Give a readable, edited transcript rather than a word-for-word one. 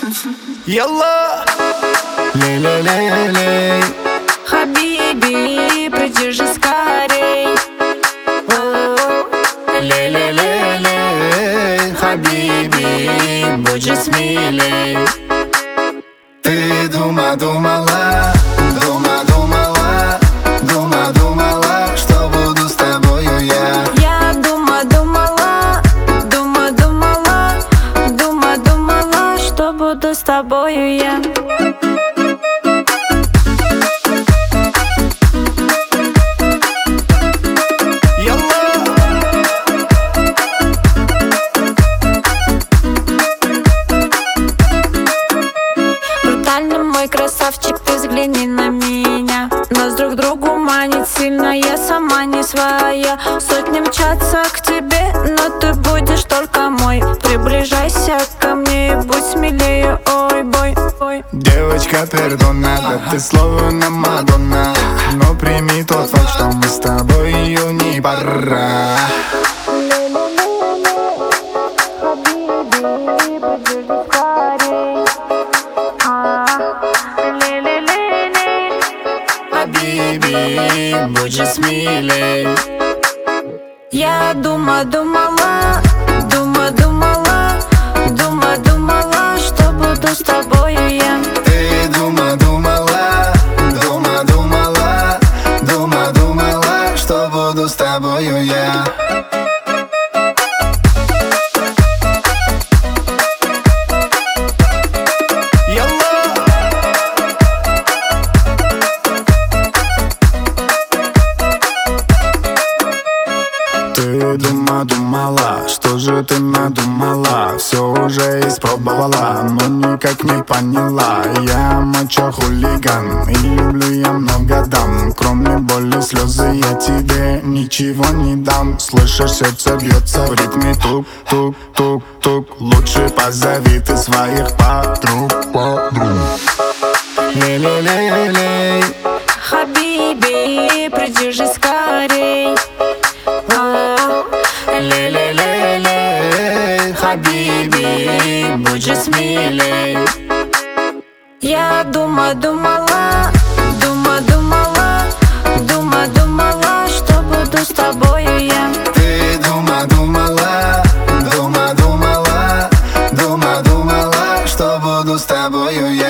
Ялла, лей-лей-лей-лей, Хабиби, приди же скорей. лей-лей-лей-лей, Хабиби, будь же смелей. Ты думала, что буду с тобою я. Я думала, что буду с тобою я. Брутальный мой красавчик, ты взгляни на меня. Нас друг другу манит сильно, я сама не своя. Сотни мчатся к тебе, но ты будешь только мой. Приближайся ко мне и будь смелее, ой, бой, ой. Девочка, пердона, да ты словно Мадонна. Но прими тот факт, что мы с тобою не пора. Хабиби, будь же смелей. Я думала, что буду с тобою я. Ты думала, что буду с тобою я. Ты думала, что же ты надумала? Все уже испробовала, но никак не поняла. Я мачо-хулиган и люблю я много дам. Кроме боли, слезы я тебе ничего не дам. Слышишь, сердце бьется в ритме тук-тук-тук-тук. Лучше позови ты своих подруг. Лей-лей-лей-лей, Хабиби, приди же скорей. лей-лей-лей-лей, Хабиби, будь же смелей. Я думала, что буду с тобою я. Ты думала, что буду с тобою я.